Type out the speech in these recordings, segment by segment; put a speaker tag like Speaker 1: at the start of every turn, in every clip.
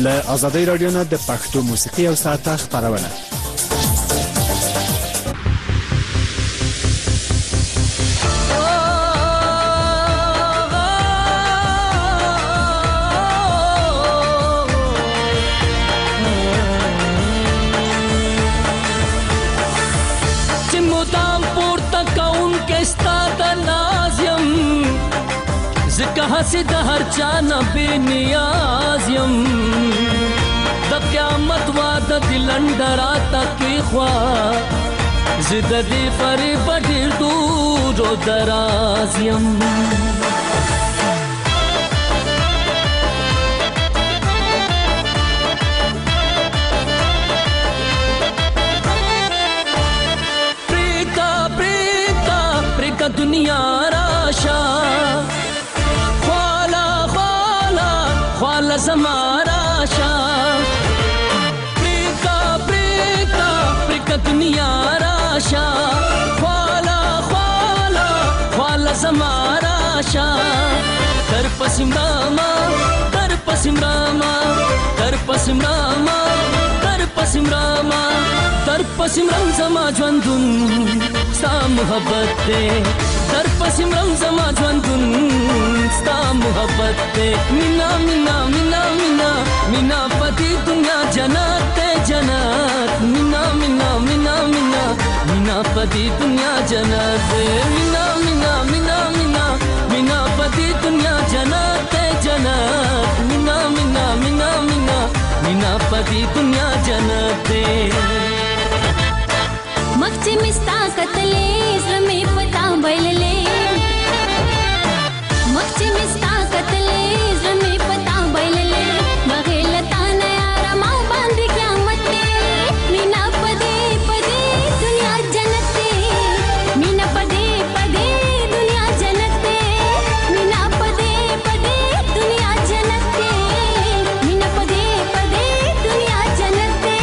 Speaker 1: له آزادۍ رادیو نه د پښتو موسیقي او ساعته خبرونه.
Speaker 2: कहाँ से द हर चाना बेनियाज यम द क़यामत वाद दिलंडरा तक ख्वा ज़िद दे पर बड़े दूर व दराज यम प्रीता प्रीता प्रीता दुनिया राशा ख्वाला ज़मारा शाह प्रीता प्रीता प्रीता दुनिया राशा ख्वाला ख्वाला ख्वाला ज़मारा शाह दर पसिमरामा दर पसिमरामा दर पसिमरामा दर पसिमरामा दर पसिमराम ज़मा ज़्वंदुन सा मोहब्बत दे दर पसिमराम ज़मा ज़्वंदुन सा मोहब्बत दे मिना मिना मिना मिना मिना पति दुनिया जन्नत जन्नत मिना मिना मिना मिना मिना पति दुनिया जन्नत मिना मिना मिना मिना मिना पति दुनिया जन्नत जन्नत मिना मिना मिना मिना मिना पति दुनिया जन्नत
Speaker 3: मगचे मिस्ता कतले ज़मे पता बैलले मगचे मिस्ता कतले ज़मे पता बैलले बगेलता नया रमा बांध क्या मते मीना पदे पदे दुनिया जन्नते मीना पदे पदे दुनिया जन्नते मीना पदे पदे दुनिया जन्नते मीना पदे पदे दुनिया जन्नते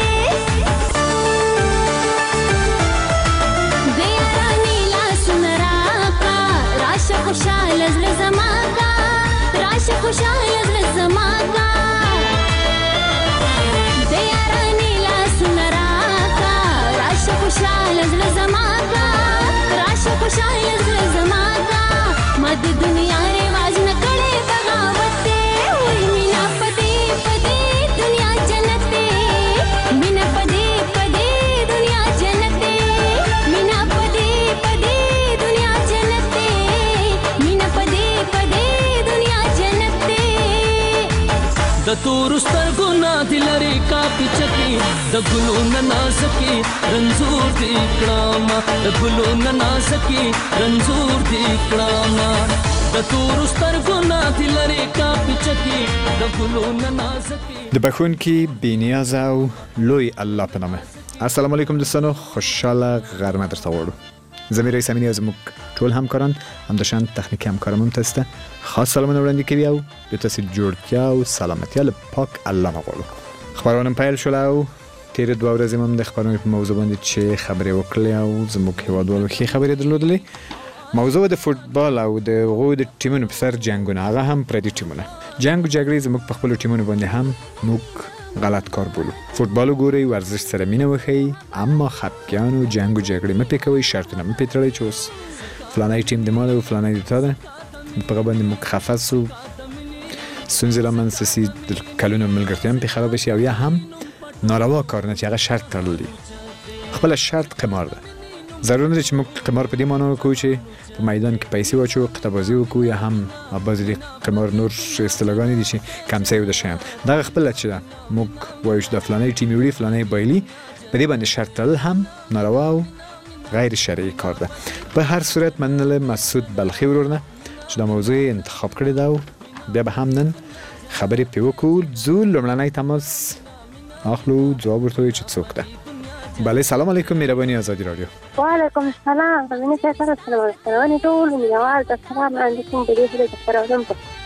Speaker 3: खुशाल अज़ल ज़माका राश खुशाल अज़ल ज़माका दयारा नीला सुनराका राश खुशाल अज़ल ज़माका राश खुशाल अज़ल ज़माका मद दुनिया रिवाज न करे बगावते हुई मीना पदे पदे दुनिया जन्नते मीना पदे पदे दुनिया जन्नते मीना पदे पदे दुनिया जन्नते
Speaker 2: द तूरुस्तर गुना दिलरे का पिचकी द गुलो ना सकी रंजूर दी क्रामा द गुलो ना सकी रंजूर दी क्रामा द तूरुस्तर गुना दिलरे का पिचकी द गुलो ना सकी
Speaker 1: د بخونکی بینیاز او لوی الله په نامه. السلام علیکم دوستانو، خوشحاله غرمه درته غواړو. زمیر رئیس امینی از موږ ټول همکاران همداشان تخنیکی همکارم هم تاسو ته خاص سلامونه وړاندې کوي او د تاسو جوړتیا او سلامتیا له پاک الله غواړو. خبرونه پیل شول او تیر دوه ورځې هم د خبرونو په موضوع باندې چې خبرې وکړې او زموږ هیوادوالو ښې خبرې درلودلې. موضوع د فوتبال او د هغوی د ټیمونو په سر جنګونه، هغه هم پردي ټیمونه. جنگ او جګړې زموږ په خپلو ټیمونو باندې هم موږ غلط کار بولو. فوتبال وګورئ، ورزش سره مینه وښیئ، اما خپګان او جنگ او جګړې مه پې کوئ، شرطونه مه پې تړئ چې اوس فلانی ټیم د ما ده او فلانی د تا ده. په هغه باندې موږ خفه سو، ستونزې رامنځته سي، د کلونو ملګرتیا هم پې خرابه شي او یا هم ناروا کارونه چې هغه شرط تړلی. خپله شرط قمار ده. ضرور نه ده چې موږ قمار په دې معنا وکړو چې په میدان کې پیسې واچو، قطعه‌بازي وکړو یا هم بعضې د قمار نور اصطلاحګانې دي چې کمڅۍ د شیان. دغه خپله چې ده موږ وایو چې د فلانی ټیم وړي فلانی بایلي، په دې باندې شرط تړل هم ناروا او غیر شرعي کار ده. په هر صورت مننه له مسعود بلخي ورور نه چې دا موضوع انتخاب کړې ده او بیا به هم نن خبرې پرې وکړو. ځو لومړنی تماس اخلو، ځواب ورته وایو چې څوک ده. بله، سلام علیکم، مهرباني آزادي رادیو.
Speaker 4: وعلیکم السلام. زمینه سره سلام ټول مینوال د سلام علیکم د دې سره خبرونه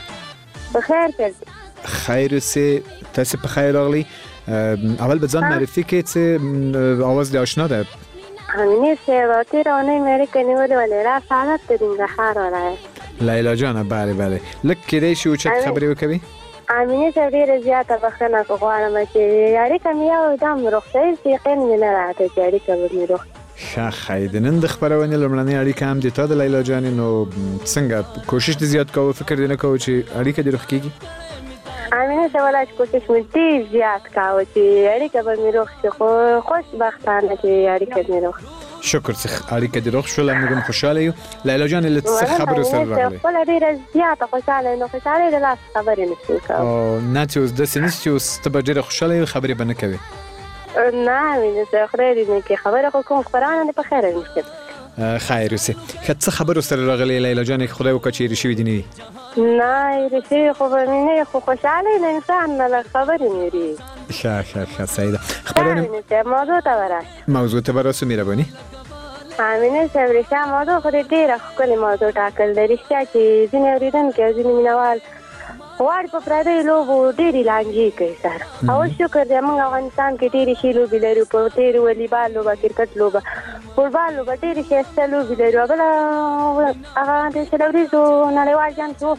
Speaker 4: بخیر کړئ.
Speaker 1: خیر اوسې، تاسو په خیر راغلی. اول به ځان معرفي کړئ چې اواز دې آشنا ده.
Speaker 4: همینه سیوا تیرونه مې کنيوله ولیرا سعادت د ننګرهار ولایت.
Speaker 1: لیلا جان، بله بله، لکه کېدای شي چې خبرې وکړي.
Speaker 4: امینه ته ډېره زیاته بخښنه غواړم چې اړیکه مې یو دم روغتیایي چې یقین مې نه راته چې اړیکه به مې روغ
Speaker 1: ښه د نن د خپرونې لومړنۍ اړیکه هم د تا د لیلا جانې، نو څنګه کوشش دې زیات کوو، فکر دې نه کوو چې اړیکه دې روغ کېږي؟
Speaker 4: امینه ته ولا چې کوشش مې ډېر زیات کاوه چې اړیکه به مې روغ شي، خو خوشبختانه چې اړیکه مې روغ
Speaker 1: شکر چې اړیکه دې روغ شوله، موږ هم خوشحاله یو. لیلا جانې له څه خبرو سره راغلی؟
Speaker 4: خپله ډېره زیاته خوشحاله یم، نو خوشحالۍ د لاس خبرې نه شم کولی.
Speaker 1: نه چې اوس داسې نشي چې اوس ته به ډېره خوشحاله یې خبرې به نه کوې؟
Speaker 4: نه مینه ته خدای دې نه کړي، خبره خو کوم خپرونه دې په خیره وي.
Speaker 1: خیر اوسې. ښه څه خبرو سره راغلی لیلا جانې، خدای وکړه چې هېرې شوي دې نه وي؟
Speaker 4: نه هېرې شوي خو به مې نه، خو خوشحالۍ د انسان نه لږ خبرې مېري.
Speaker 1: ښه صحیح ده. خبرونه
Speaker 4: موضوع ته به راشو.
Speaker 1: موضوع ته به راسو مهرباني.
Speaker 4: امینه صاحب رښتیا موضوع خو دې ډېره ښکلې موضوع ټاکل ده. رښتیا چې ځینې اورېدونکي او ځینې مینهوال غواړي په پردیو لوبو ډېرې لانجې کوي سره. او شکر دی موږ افغانستان کې ډېرې ښې لوبې لرو، په ډېرې والیبال لوبه، کرکټ لوبه، فوټبال لوبه، ډېرې ښایسته لوبې لرو. بله هغه د شل ورځو نړیوال جام چې و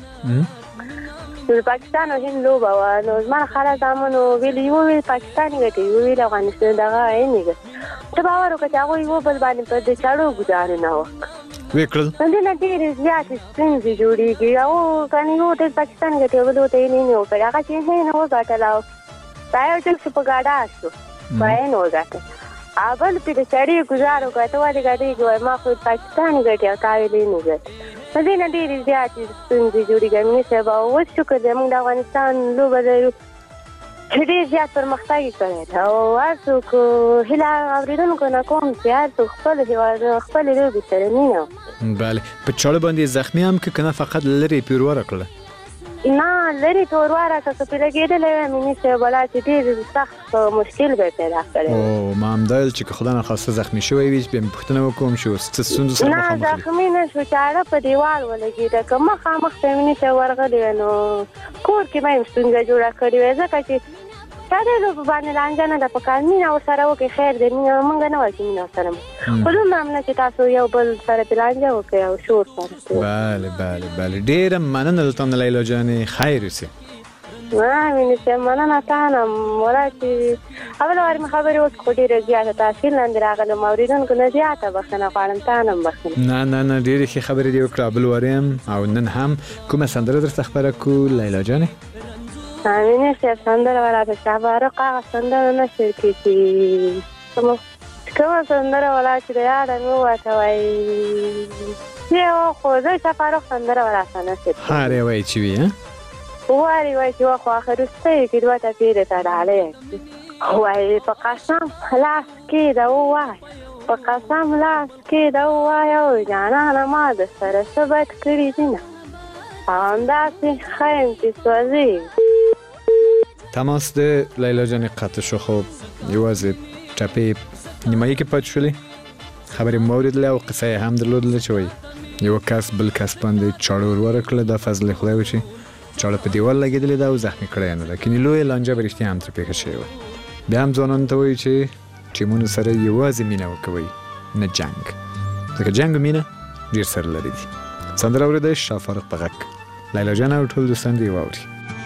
Speaker 4: د پاکستان او هند لوبه وه، نو زما خاله زامنو ویل یو ویل پاکستان یې ګټي، یو ویل افغانستان دغه عین یې ګټي. ته باور وکړه چې هغوی یو بل باندې په د چاړو ګزارونه وکړه،
Speaker 1: ویې کړل.
Speaker 4: دې نه ډېرې زیاتې ستونزې جوړېږي. او که نه یو ته پاکستان ګټي او بل ورته یې نه وکړي، هغه چې هند وګټله او دا یو ټک چې په ګاډه شو په عین وګټه، بل پرې د چړې ګزار وکړه، ته ولې ګټېږي وایي ما خو پاکستان ګټي او تا ویل یې نه ګټي. دې نه ډېرې زیاتې ستونزې جوړېږي. امینه صاحب اوس شکر دی موږ د افغانستان لوبه لرو چې ډېر زیات پرمختګ یې کړی دی، او هر څوک هیله اورېدونکو نه کوم چې هر څوک خپل هېواد خپلې لوبې سره مینه وکړي.
Speaker 1: بله په چاړه باندې زخمي هم که نه فقط لرې یې پیرواره کړله؟
Speaker 4: نه لرې تورواره که څه پرې لګېدلی وی امینه صاحب ولا چې ډېر سخت مشکل به یې پیدا کړی.
Speaker 1: او ما هم دا ویل چې که خدا نخواسته زخمي شوی وي بیا مې پوښتنه وکړم چې اوس څه ستونزو سره مخامخ
Speaker 4: نه زخمي نه شو، چاړه په دیوال ولګېده. که مخامخ ته امینه صاحب ورغلی وی نو کور کې به یې ستونزه جوړه کړې وی، ځکه چې ساده لوبو باندې لانجه نه ده پکار، مینه ورسره وکړئ خیر دی. مینه موږ نه وایو چې مینه ورسره خو دومره هم نه چې تاسو یو بل سره پرې لانجه وکړئ او شور سره.
Speaker 1: بله ډېره مننه له تا نه لیلا جانې، خیر اوسې.
Speaker 4: امینه صاحب مننه تا نه ولا چې اوله وارې مې خبرې اوس خو ډېره زیاته تاثیر لاندې راغلم، اورېدونکو نه زیاته بخښنه غواړم، تا نه هم بخښنه.
Speaker 1: نه ډېرې ښې خبرې دې وکړه. بل وارې هم او نن هم کومه سندره درته خپره کړو لیلا جانې؟
Speaker 4: امینه صاحب سندره ولا په شهبارق هغه سندره نه شر کې چې کومه سندره ولا چې د یاده مې ووته وایي یو خو زه شهبارق سندره ولا نه شر
Speaker 1: هر یو وایي چې وي
Speaker 4: وایي چې خو آخر وروستی کې دوه ټپې درته ډالۍ وایي په قسم لاس کېده ووایه، په قسم لاس کېده ووایه او جانانه ما د سره څه بد کړي دي نه او همداسې ښه یم چې سوځېږي.
Speaker 1: تماس د لیلا جانې قطع شو، خو یوازې ټپې نیمایي کې پاتې شولې. خبرې مو واورېدلې او قصه یې هم درلودله چې وایي یو کس بل کس باندې چاړه ور ورکړله، دا فضل خدای و چې چاړه په دیوال لګېدلې ده او زخمي کړی یې نه ده، کنې لویه لانجه به رښتیا هم ترې پېښه شوې وه. بیا هم ځوانانو ته وایي چې ټیمونو سره یوازې مینه وکوئ نه جنګ، ځکه جنګ او مینه ډېر سره لرې دي. سندره اورېدئ شهفارق په غږ، لیلا جان او ټول دوستان دې واوري.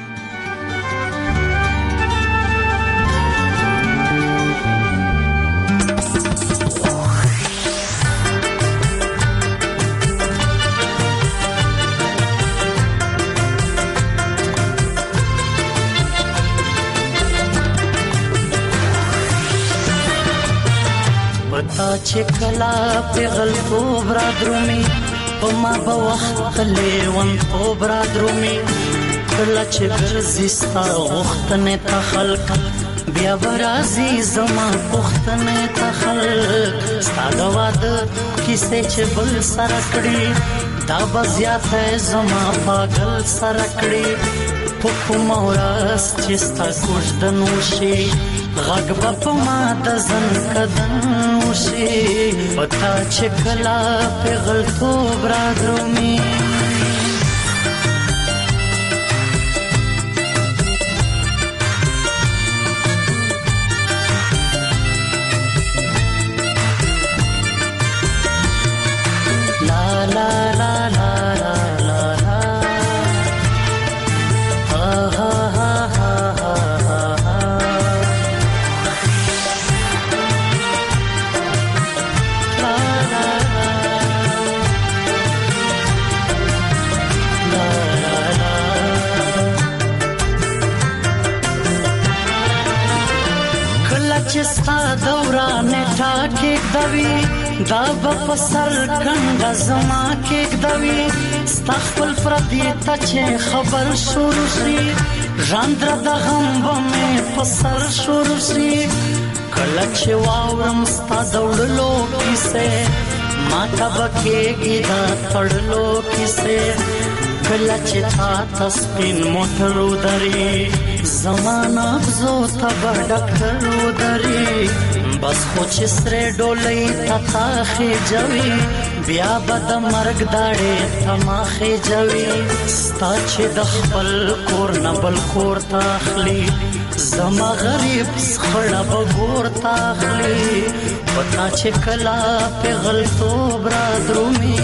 Speaker 5: چې کلا پیغل خوب را درومي په ما به وخت لیوان خوب را درومي کله چې ګرځي ستا غوښتنې ته خلک بیا به راځي زما پوښتنې ته خلک ستا د واده کیسې چې بل سره کړي دا به زیاته زما پاگل سره کړي په کومه ورځ چې ستا کوژدن وشي غږ به په ما د زن کدن وشي پتا چې کله پیغلتوب را درومي لا لا لا لا لا لا ها ها ها کېږدوي دا به په سر کنډه زما کېږدوي ستا خپل پردي ته چې خبر شروع شي ژاندره د غم به مې په سر شروع شي کله چې واورم ستا د وړلو کیسې ما ته به کېږي د تړلو کیسې کله چې تا ته سپین موټر ودري زما نبضو ته به ډاکټر ودري بس خو چې سرې ډولۍ ته تا خېجوي بیا به د مرګ داړې ته ما خېجوي ستا چې د خپل کور نه بل کور ته اخلي زما غریب خړه به ګور ته اخلي پتا چې کله پیغلتوب را درومي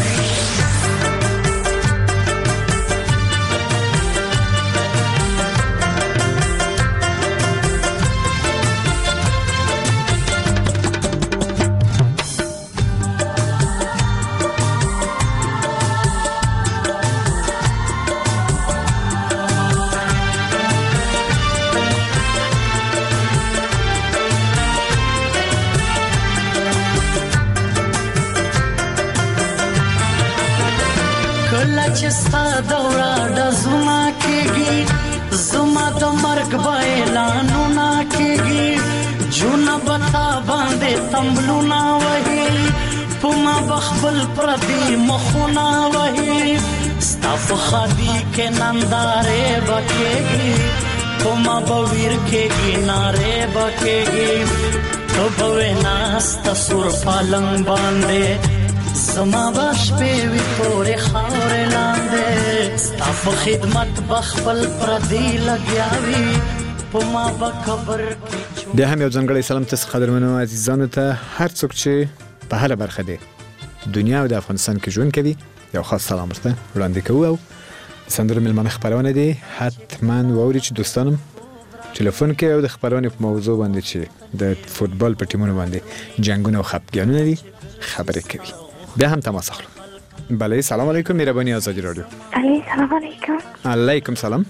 Speaker 5: کله چې ستا دوره د زما کېږي زما د مرګ به اعلانونه کېږي جونه به تا باندې تمبلونه وهي په ما به خپل پردي مخونه وهي ستا په ښادي کې نندارې به کېږي په ما به ویر کېږي نارې به کېږي ته به وې ناسته سور پالنګ باندې زما به شپې وي تورې خاورې لاندې ستا په خدمت به خپل پردي لګیا وي په ما به قبر کې
Speaker 1: بیا هم یو ځانګړی سلام تاسو قدرمنو عزیزانو ته هر څوک چې په هره برخه دی دنیا او د افغانستان کې ژوند کوي یو خاص سلام ورته وړاندې کوو او سندرو ملمنه خبرونه دي حتما واوري چې دوستانم ټلیفون کې او د خبرونه په موضوع باندې چې د فوتبال په ټیمونو باندې جنگونه او خپګانونه دي خبرې کوي بیا هم تماس اخلو بله سلام علیکم مهربانی آزادی رادیو
Speaker 4: سلام علیکم
Speaker 1: علیکم سلام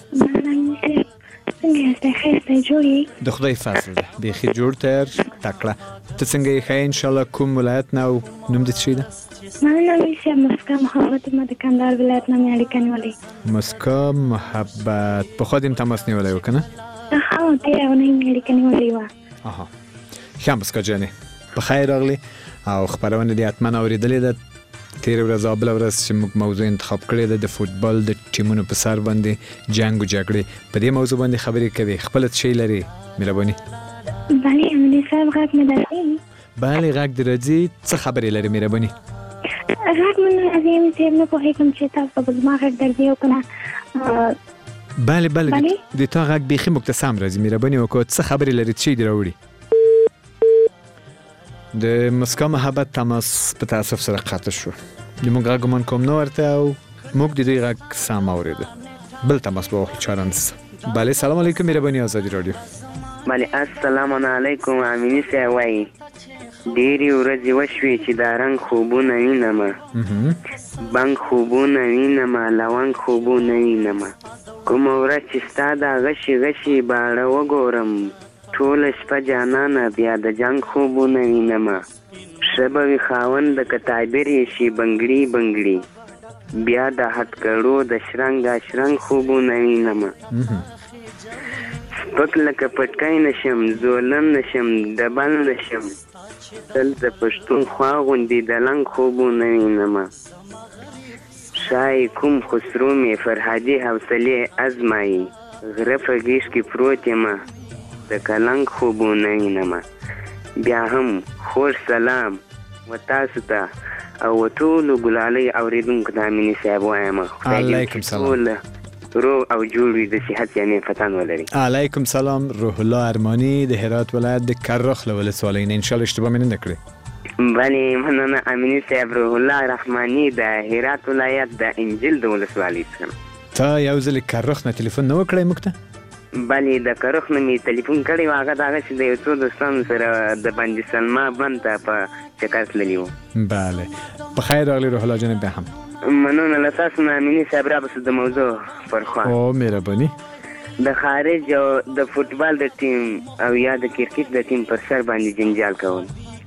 Speaker 4: څنګه یاست خیر ته جوړی
Speaker 1: د خدای فضل ده بیخي جوړ تر تکړه ته څنګه یې خیر ان شاء الله کوم ولایت نه او نوم دې څه ده
Speaker 4: مننه چې مسکا محبت ما د کندهار ولایت نه مې اړیکه نیولې
Speaker 1: مسکا محبت په خو دې تماس نیولې وکنه
Speaker 4: ها ته یو نه مې اړیکه نیولې و
Speaker 1: اها ښه مسکا جانې په خیر راغلی او خبرونه دې اتمنه اوریدلې ده تیر ورځ او بل ورځ چې موږ موضوع انتخاب کړې ده د فوتبال د ټیمونو په سر باندې جنگ او جګړې په دې موضوع باندې خبرې کوي خپل څه لري مهرباني
Speaker 4: بله امني صاحب غږ مې درځي
Speaker 1: بله غږ درځي څه خبرې لري مهرباني
Speaker 4: غږ مې درځي چې نه پوهېږم چې تاسو په ما غږ درځي او کنه
Speaker 1: بله د تا غږ بیخي موږ ته سم راځي مهرباني وکړه څه خبرې لري چې دی راوړي د مسکا محبت تماس په تاسف سره قطع شو د موږ غږمن کوم نو ورته او موږ د دې غږ سم اورېده بل تماس به وخت چارنس بله سلام علیکم مهرباني آزادی رادیو
Speaker 6: بله السلام علیکم امینی صاحب وایي ډېرې ورځې وشوې چې دا رنګ خوبونه وینمه بنګ خوبونه وینمه لونګ خوبونه وینمه کومه ورځ چې ستا دا غشي باړه وګورم ټوله شپه جانانه بیا د جنګ خوبونه وینمه ښه به وي خاوند د کتابر یې شي بنګړي بیا د هتکړو د شرنګ خوبونه وینمه سپک لکه پټکی نشم زولن نشم ډبل نشم تل د پښتون خوا غوندې د لنګ خوبونه وینمه شاید کوم خسرو مې فرهادي حوصلې ازمایي غره په غیږ کې پروت یمه د کلنګ خوبونه وینمه بیا هم خور سلام و تاسو ته او ټولو ګلالۍ اورېدونکو ته امیني صاحب وایم
Speaker 1: علیکم سلام
Speaker 6: روغ او جوړ وي د صحت یعنې فتن ولري
Speaker 1: علیکم سلام روح الله ارمانی د هرات ولایت د کرخ له ولسوالۍ نه ان شاء الله اشتباه مې نه کړې
Speaker 6: بله مننه امیني صاحب روح الله رحماني د هرات ولایت د انجیل د ولسوالۍ څخه
Speaker 1: تا یو ځل کرخ نه تلیفون نه وکړی موږ ته
Speaker 6: بله د کرخ نه مې تلیفون کړی و هغه دغه چې د یو څو دوستانو سره د بندي سلما بند ته په چکر تللي وو
Speaker 1: بله په خیر راغلی روح الله جانب بیا هم
Speaker 6: مننه له تاسو نه امیني صاحب رابسو د موضوع پر خوا
Speaker 1: او مهرباني
Speaker 6: د خارج او د فوتبال د ټیم او یا د کرکټ د ټیم پر سر باندې جنجال کول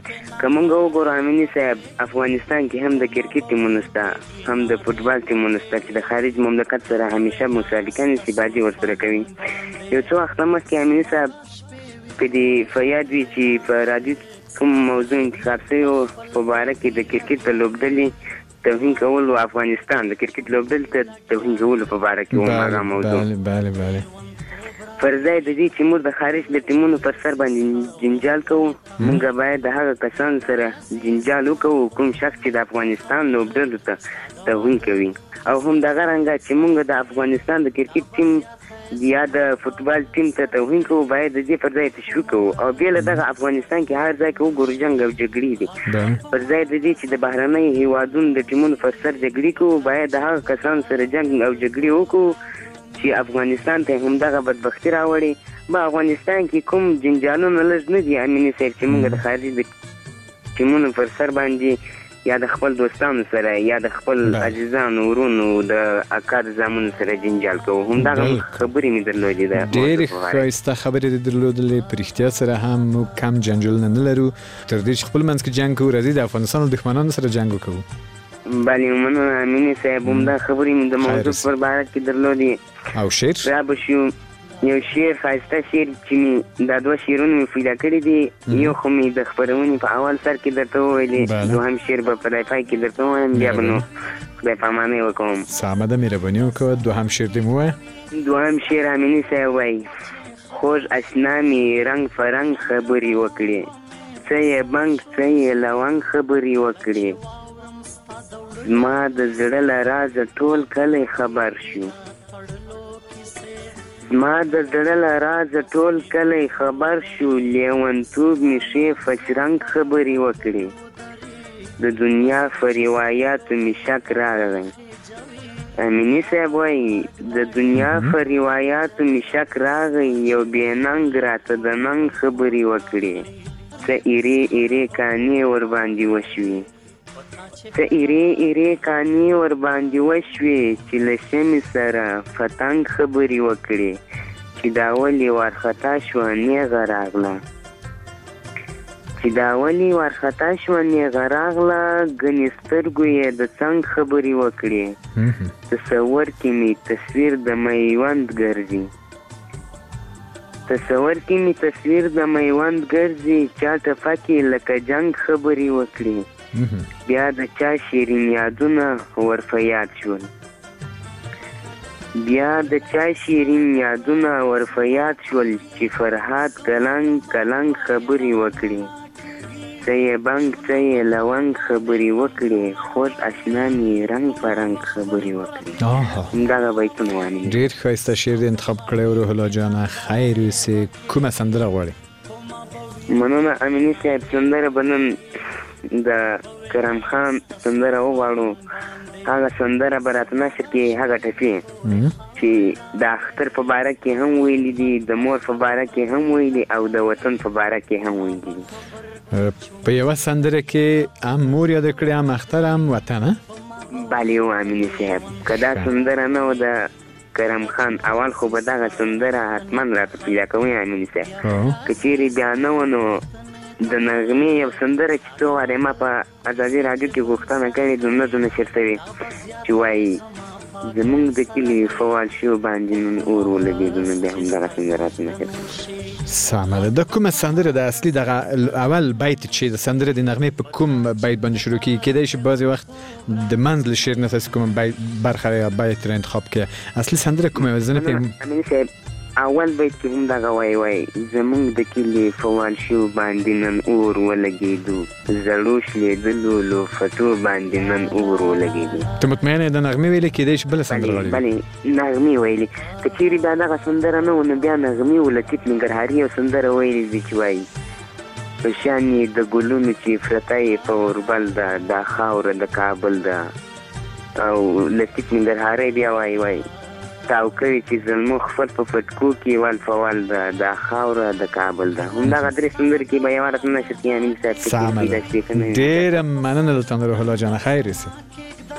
Speaker 6: که موږ وګورو امیني صاحب افغانستان کې هم د کرکټ ټیمونه شته هم د فوټبال ټیمونه شته چې د خارج مملکت سره همیشه مسابقه نیسي بازي ورسره کوي. یو څو وخته مخکې امیني صاحب په دې فیاد وي چې په راډیو کوم موضوع انتخاب شوی و په باره کې د کرکټ د لوبډلې توهین کول و افغانستان د کرکټ لوبډلې ته توهین کولو په باره کې و هغه موضوع.
Speaker 1: بله
Speaker 6: پر ځای د دې چې موږ د خارج د ټیمونو پر سر باندې جنجال کوو موږ باید د هغه کسانو سره جنجال وکړو کوم شخص چې د افغانستان لوبډلو ته توهین کوي او هم دغه رنګه چې موږ د افغانستان د کرکټ ټیم یا د فوټبال ټیم ته توهین کوو باید د دې پر ځای تشویق کوو او بیا له دغه افغانستان کې هر ځای کې وګورو جنګ او جګړې دي پر ځای د دې چې د بهرنۍ هیوادونو د ټیمونو پر سر جګړې کوو باید د هغه کسانو سره جنګ او جګړې وکړو چې افغانستان ته هم دغه بدبختي راوړي. په افغانستان کې کوم جنجالونه لږ نه دي امیني صاحب چې موږ د خارج د ټیمونو پر سر باندې یا د خپل دوستانو سره یا د خپل عزیزانو ورونو د اکا د زامنو سره جنجال کوو. همدغه خبرې مې درلودې.
Speaker 1: ډېرې ښایسته خبرې دې درلودلې. په رښتیا سره هم موږ کم جنجالونه نه لرو تر دې چې خپل منځ کې جنګ کوو راځي د افغانستان او دښمنانو سره جنګ وکړو.
Speaker 6: بله مننه امیني صاحب همدا خبرې مې د موضوع پر باره کې درلودې.
Speaker 1: او شعر
Speaker 6: را به شو یو شعر ښایسته شعر چې مې دا دوه شعرونه مې پیدا کړي دي یو خو مې د خپرونې په اول سر کې درته وویلې دوهم شعر به په پای کې درته ووایم بیا به نو خدای پاماني وکړم.
Speaker 1: سمه ده مهرباني وکړه. دوهم شعر دې مو ووایه.
Speaker 6: دوهم شعر امیني صاحب وایي خوږ اشنا مې رنګ فرنګ خبرې وکړې څه یې بنګ څه یې لونګ خبرې وکړې زما د زړه له رازه ټول کلی خبر شو زما د زړه له رازه ټول کلی خبر شو لیونتوب مې ښې فشرنګ خبرې وکړې د دنیا په روایاتو مې شک راغی. امیني صاحب وایي د دنیا په روایاتو مې شک راغی یو بې ننګ راته د ننګ خبرې وکړې څه ایرې ایرې کانې ورباندې وشوې ته ایرې ایرې کانې ورباندې وشوې چې له شمې سره فتنګ خبرې وکړې چې دا ولې وارخطا شوه نیغه راغله چې دا ولې وارخطا شوه نیغه راغله ګنې سترګو یې د څنګ خبرې وکړې تصور کې مې تصویر د میوند ګرځي تصور کې مې تصویر د میوند ګرځي چا ټپکې لکه جنګ خبرې وکړې بیا د چا شیرین یادونه ورپه یاد شول بیا د چا شیرین یادونه ورپه یاد شول چې فرهاد کلنګ کلنګ خبرې وکړې څه یې بنګ څه یې لونګ خبرې وکړې خوږ اشنا مې رنګ په رنګ خبرې وکړې. همدغه بیتونه وانه
Speaker 1: ډېر ښایسته شعر دې انتخاب کړی و روح الله جانه. خیر اوسې. کومه سندره غواړې؟
Speaker 6: مننه امیني صاحب. سندره به نن د کرم خان سندره وغواړو. هغه سندره به راته نشر کې هغه ټپې چې د اختر په باره کې هم ویلي دي د مور په باره کې هم ویلي او د وطن په باره کې هم ویلي دي.
Speaker 1: په یوه سندره کې هم مور یاد کړې هم اختر هم وطن.
Speaker 6: بله و امیني صاحب که دا سندره نه و د کرم خان اول خو به دغه سندره حتما راته پیدا کوئ امیني صاحب. که چیرې بیا نه و نو د نغمې یو سندره چې څو وارې ما په ازادي راډیو کې غوښتنه کړې دونه دونه چېرته وي چې وایي زمونږ د کلي فوال شو باندې نن اور ولګېدو نو بیا همدغه سندره راته نشر.
Speaker 1: سمه ده. د کومه سندره د اصلي دغه اول بیت چې د سندره د نغمې په کوم بیت باندې شروع کېږي کېدای شي بعضې وخت د منځ له شعر نه تاسې کومه برخه یا بیت را انتخاب کړه اصلي سندره کومه زه نه پوهېږم.
Speaker 6: اول بیت کې هم دغه وایي زمونږ د کلي فوال شو باندې نن اور ولګېدو زړو شلېدلو لوفتو باندې نن اور ولګېدو.
Speaker 1: ته مطمئنه د نغمې ویلې کېدای شي بله سندره ویلې؟
Speaker 6: بلې نغمې ویلې. که چیرې بیا دغه سندره نه و نو بیا نغمې و لطیف ننګرهاري یو سندره ویلې دي چې وایي په شان یې د ګلونو چې پرته یې په اوربل ده دا خاوره د کابل ده او لطیف ننګرهاري بیا وایي تاو کوي چې زلمو خپل په پټکو کې ول فوال ده دا خاوره د کابل ده. همدغه درې سندرې کې به یوه راته نشر کې امین صاحب
Speaker 1: ډېره مننه دلته روح الله جانه. خیر اوسې.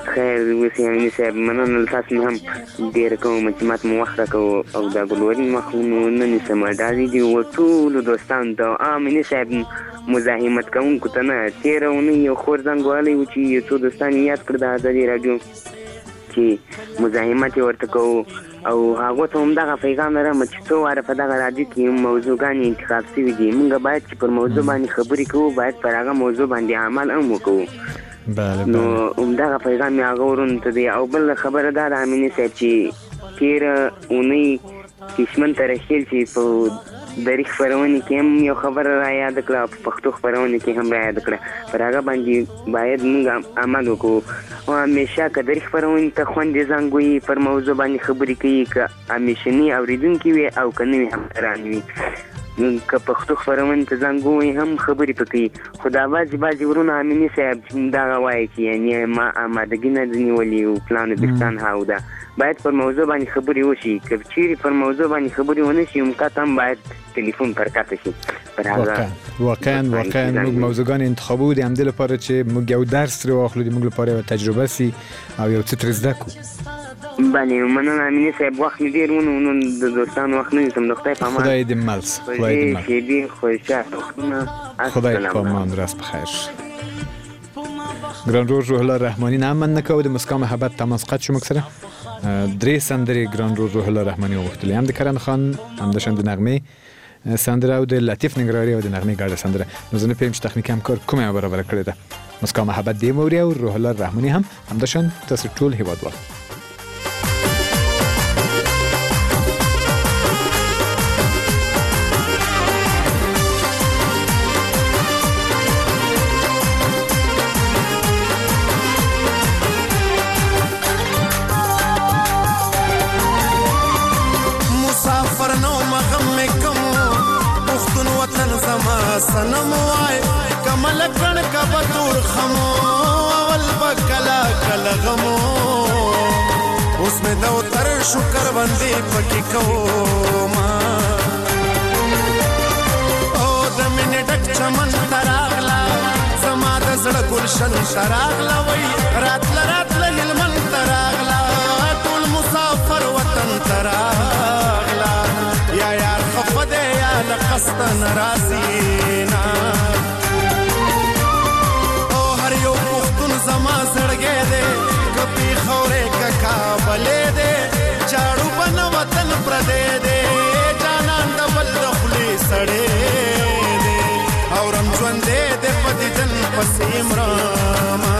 Speaker 6: خیر اوس امیني صاحب مننه له تاسو نه هم ډېره کوم چې ماته مو وخت راکوو او دا ګلورین مخونو نه نیسم دا دي ټولو دوستانو ته امیني صاحب مزاحمت کوونکو ته نه تېره اونۍ یو خور زنګ وهلی و چې یو څو دوستان یې یاد کړ د ازادي راډیو چې مزاحمت یې ورته کوو او هغو ته همدغه پیغام لرم چې څو واره په دغه راډیو کې موضوعګانې انتخاب شوي دي موږ باید چې پر موضوع باندې خبرې کوو باید پر هغه موضوع باندې عمل هم وکړو نو همدغه پیغام یې هغه ورونو ته دی او بل خبره دا ده امیني صاحب چې تېره اونۍ کشمن ته رخیل چې په دریغ خپرونې کې هم یو خبره را یاد کړه او په پښتو خپرونې کې هم را یاد کړه پر هغه باندې باید موږ عمل وکړو او همیشه که دریغ خپرونې ته خوندې زنګ وي پر موضوع باندې خبرې کوي که همیشني اورېدونکي وي او که نوي همکاران وي که پښتو خپرونې ته زنګ ووایي هم خبرې په کوي خو دا بعضې ورونه امیني صاحب دغه وایي چې یعنې ما آمادګي نه ده نیولې او پلان و بهتان هاو ده باید پر موضوع باندې خبرې وشي که چیرې پر موضوع باندې خبرې ونه شي مقت هم باید تلیفون پر کاته شي
Speaker 1: واقعا موږ موضوعګان انتخابو د همدې لپاره چې موږ یو درس ترې واخلو د موږ لپاره یوه تجربه سي او یو څه ترې زده کړو
Speaker 6: بله مننه امیني صاحب وخت مې ډېر ونو د دوستانو وخت نه نیسم د خدای په امان
Speaker 1: خدای دې مل
Speaker 6: شیبې خوشحال وختونه
Speaker 1: خدای په امان راست بخیر ګران روح الله رحماني نه من نکوه د مسکا محبت تماس قد شو موږ سره درې سندرې ګران روح الله رحماني وغوښتلې هم د کرن خان همداشان د نغمې سندره او د لطیف ننګرهاري او د نغمې ګډه سندره نو زه نه پوهیم چې تخنیکي همکار کومه برابره کړې ده مسکا محبت دې موري او روح الله رحماني هم همداشان تاسو ټول هیوادوال
Speaker 7: سنم وای کمل کړه کبه تور خمو اول بکلا کلا غمو اوس مې دا تر شکر باندې پکې کوما او د مینې ډک چمن تراغلا زما د زړه ګلشن تراغلا وای راتل هلمن تراغلا ټول مسافر وطن تراغلا یا یار خفده یا لقصد نرازینا او هر یو پختون زما زړګې دې کپی خورې ککا بلې دې چاړو بن وطن پردې دې جانان د بل خلی سړې دې او رم ژوند دې پدې جن پسیم راما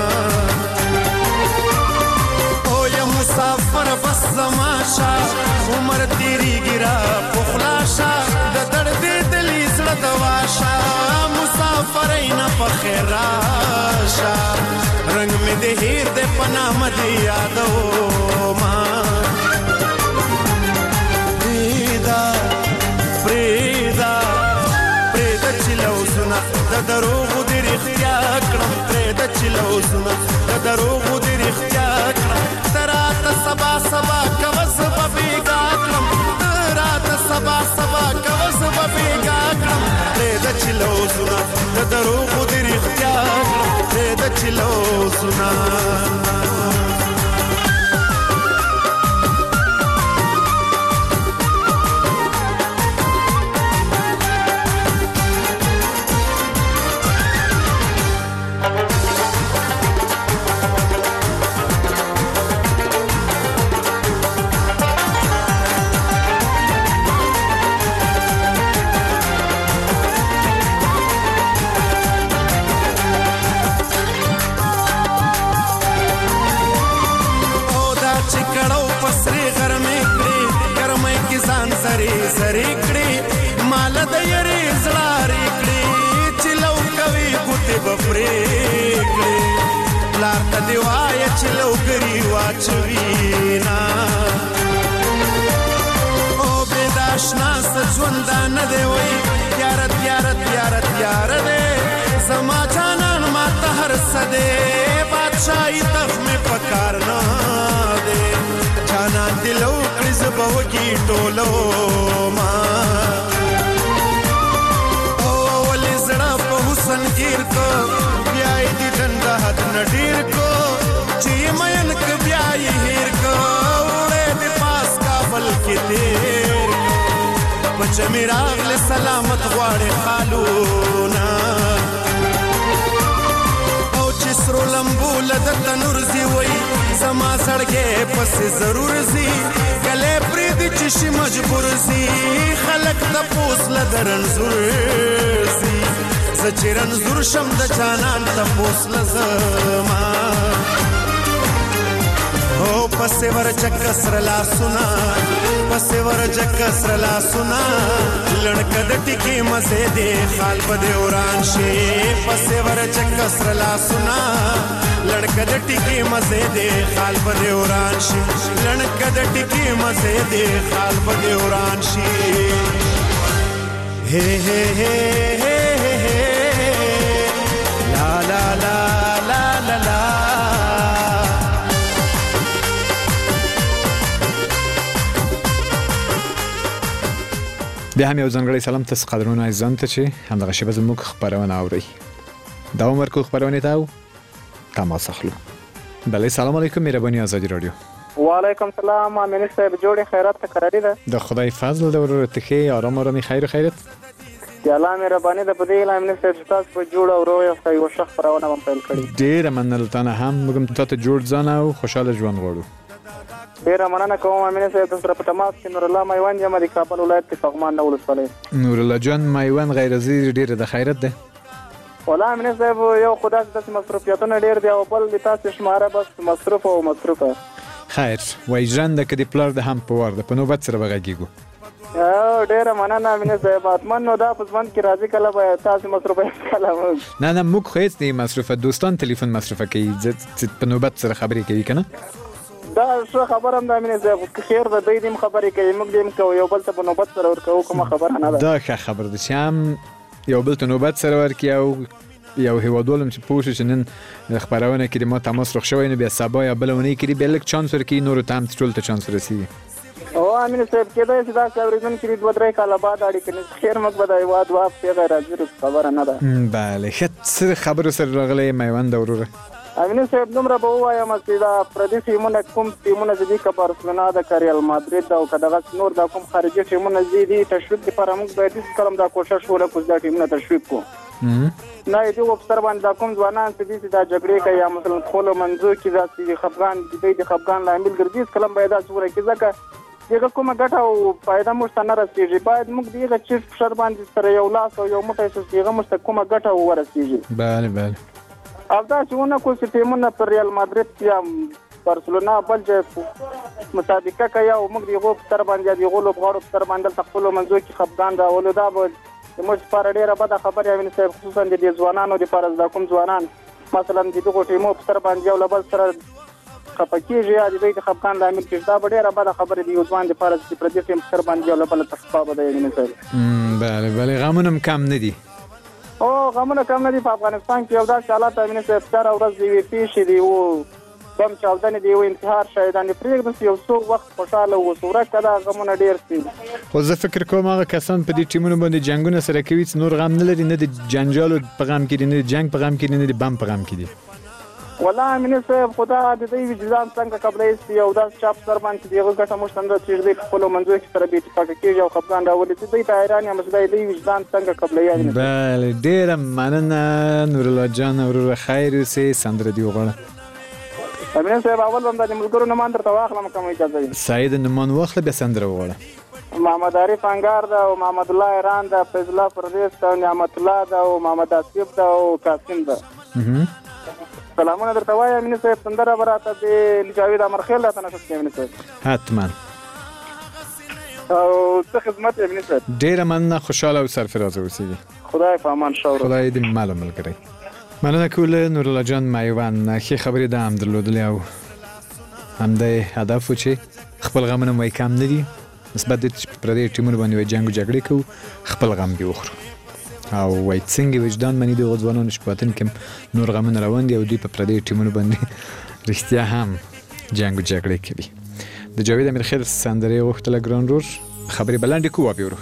Speaker 7: او یا مسافر بس زما شا عمر تیری ګرا پخلاشا د درد دلی زړه دواشا مسافرین په خیر راشا رنگ می د هیر د پنا مدي یادو ما پریدا چلو سنا د دروغ د رښتیا کړم پریدا چلو سنا د دروغ د رښتیا کړم ترات سبا کوس ببیګا کړم ترات سبا کوس ببیګا کړم پریدا چلو سنا د دروغ د رښتیا کړم پریدا چلو سنا سری کړي مال د یری زړاری کړي چلو کوي ګوتې بفرې کړي لار ته دی وای چلو ګری واچوینا او بداشنا ژوند نه دی وای یار دې زما جانان ما ته هر سده بادشاہي تخمه پکار نه دی جانان دلو کړز بوږي ټولو ما او ولې زړه په حسن گیر کو بیا دې ډنډه حد نډیر کو چې مې تیر پچ میراغ له سلامت غواړي خالونا او چې سرو لمبو لد تنور زی وای زما سړګې پس ضرور زی کله پرې د چشي مجبور زی خلق د پوس لدرن زور زی زچرن زور شم د جانان د پوس لزما او پسې ور چکسر لا سنا پسې ور چکسر لا سنا لړک د ټکی مزه دې خال په دې وران شي پسې ور چکسر لا سنا لړک د ټکی مزه دې خال په دې وران شي لړک د ټکی مزه دې خال په دې وران شي هه هه هه لا لا لا لا لا لا
Speaker 1: بیا هم یو ځانګړی سلام تاسو قدرمنو عزیزانو ته چې همدغه شیبه زموږ خپرونه اورئ دوام ورکړو خپرونې ته او تماس اخلو بله سلام علیکم مهرباني آزادي رادیو
Speaker 8: وعلیکم سلام امین صاحب جوړې خیرات ته قراری ده
Speaker 1: د خدای فضل د ورته کې آرام آرامي خیر و خیرت
Speaker 8: د الله مهرباني ده په دې امین صاحب تاسو په جوړ او روغ یو ښه خپرونه هم پیل کړې
Speaker 1: ډېره مننه تانه هم موږ تاسو جوړ ځان او خوشاله ژوند غواړو
Speaker 8: ډیره مننه کوم امین صاحب تاسو په تماس کې نور الله میوان یم د کابل ولایت کې فغمان نو ولسوالۍ
Speaker 1: نور الله جان میوان غیر زی ډیره د خیرت ده
Speaker 8: والله امین صاحب یو خدای د مصروفیتونو ډیر دی او بل د تاسو شماره بس مصروفه
Speaker 1: خیر وای ژوند کې د پلار د هم په ور ده په نوبت سره بغږیږو
Speaker 8: ډیره مننه امین صاحب اتمن نو دا په ځوان کې راځي کله به تاسو مصروفه کلام
Speaker 1: نه موږ خو هیڅ نه مصروفه دوستان ټلیفون مصروفه کوي په نوبت سره خبرې کوي کنه
Speaker 8: دا څه خبره هم د امین صاحب خیر ده دوی دیم خبرې کوي موږ دیم کوو یو بل ته په نوبت سره ورکوو کومه خبره نه ده
Speaker 1: دا ښه خبر ده چې هم یو بل ته نوبت سره ورکي او یو هیوادولم چې پوه شو چې نن خبرونه کې د ما تماس روغ شوی نو بیا سبا یا بله اونۍ کې بیا لږ چانس ورکوي نورو ته هم ټول ته چانس ورسېږي
Speaker 8: او امین صاحب کېدای شي داسې اورېدونکي دي 2-3 کاله بعد اړیکې نیسي خیر موږ به د هېواد واپسې راځي خبره نه ده
Speaker 1: بله ښه څه خبرو سره راغلی میوند وروره
Speaker 8: امین صاحب دومره به ووایم چې دا پردي ټیمونه کوم ټیمونه چې دي که بارسلونا ده که ریال مادرید ده او که دغه نور دا کوم خارجي ټیمونه چې دي تشویق لپاره موږ باید هېڅ کله هم دا کوشش ونه کړو چې دا ټیمونه تشویق کړو نه د دغو په سر باندې دا کوم ځوانان چې دي چې دا جګړې کوي یا مثلا خپلو منځو کې داسې خفګان دوی د خفګان لامل ګرځي هېڅ کله هم باید داسې ونه کړي ځکه دغه کومه ګټه او فایده موږ ته نه رسېږي باید موږ د هغه چیز په سر باندې سره یو لاس او یو موټی شو چې هغه موږ ته کومه ګټه ورسېږي
Speaker 1: بله
Speaker 8: او دا چې ونه کړو چې ټیمونه پر ریال مادرید یا بارسلونا بل ځای مسابقه کوي او موږ د هغو په سر باندې د هغو لوبغاړو په سر باندې دلته خپلو منځو کې خفګان راولو دا به زموږ لپاره ډېره بده خبره امین صاحب خصوصا د دې ځوانانو دپاره دا کوم ځوانان مثلا د دغو ټیمو په سر باندې یو له بل سره خفه کېږي یا د دوی د خفګان لامل کېږي دا به ډېره بده خبره د یو ځوان دپاره چې پردي ټیم په سر باندې یو له بله تخفه به دی امین صاحب
Speaker 1: بله غمونه هم کم نه دي
Speaker 8: او غمونه کم نه دي په افغانستان کې یو داسې حالات امین صاحب هره ورځ د یوې پیښې د یو بم چاودنې د یو انتحار شهیدانې پرېږدو چې یو څو وخت خوشحاله اوسو ورکه دا غمونه ډېر دي
Speaker 1: خو زه فکر کوم هغه کسان په دې ټیمونو باندې جنګونه سره کوي چې نور غم نه لري نه د جنجالو په غم کې دي نه د جنګ په غم کې دي نه د بم په غم کې دي
Speaker 8: والله امین صاحب خدا د دوی وجدان څنګه قبلې سي او دا چاپ سر باندې دیغه ګټه مشتند چې دوی خپل منځو کې سره به اتفاق کوي او خپګان راولي چې دوی ته حیران یم چې دوی وجدان څنګه قبلې یعنی
Speaker 1: بله ډېره مننه نور الله جان ورور خیر اوسې سندره دی وغواړه
Speaker 8: امین صاحب اول هم د ملګرو نومان درته واخلم کوم اجازه وي
Speaker 1: سعید نومان واخله بیا سندره وغواړه
Speaker 8: محمد عارف انګار ده او محمد الله ایران ده فیض الله پردیس ده او نعمت الله ده او محمد آصف ده او قاسم ده سلامونه درته وایم امین صاحب سندره به راته د جاوید امرخیل راته نشته امین صاحب
Speaker 1: حتما
Speaker 8: او څه خدمت امین صاحب
Speaker 1: ډېره مننه خوشحاله او سرفرازه اوسېږي
Speaker 8: خدای په امان شه
Speaker 1: خدای دې مل ملګری مننه کوله نور الله جان میوان ښې خبرې ده هم درلودلې او همدا هدف و چې خپل غمونه مو کم نه دي نسبت دې چې پردي ټیمونو باندې وایي جنګ و جګړې کوو خپل غم دې وخورو او وایي څنګه وجدان مني دغو ځوانانو چې په وطن کې نور غمونه روان دي او دوی په پردیو ټیمونو باندې رښتیا هم جنګ و جګړې کوي د جاوید امیرخیل سندرې غوښتله ګران رور خبرې به لنډې کوو وبیا ورو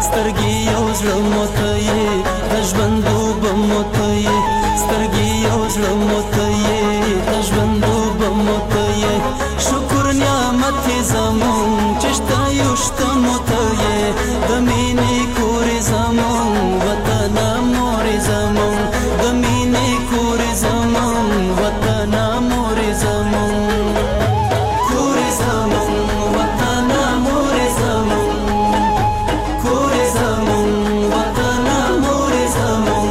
Speaker 2: سترګې یو زړه مو ته یې د ژوند اوبه مو ته یې سترګې یو زړه مو ته یې د ژوند اوبه مو ته یې شکر نعمت یې زمون چې شته یو شته مو ته یې د مینې کور یې زمون وطنه مور یې زمون د مینې کور یې زمون وطنه مور یې زمون کور یې زمون وطنه مور یې زمون کور یې زمون وطنه مور یې زمون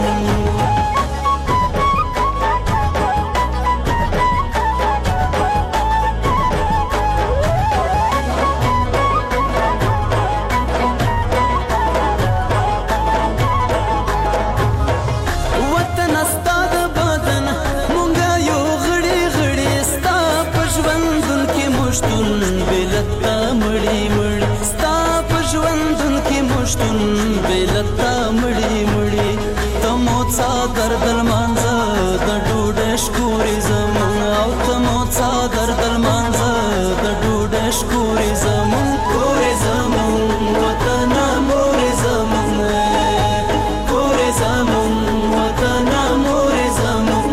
Speaker 2: دردل مانزه د ډوډۍ شکورې زمون او ته مو څا دردل مانزه د ډوډۍ شکورې زمون کورې زمون وطنه مورې زمون کورې زمون وطنه مورې زمون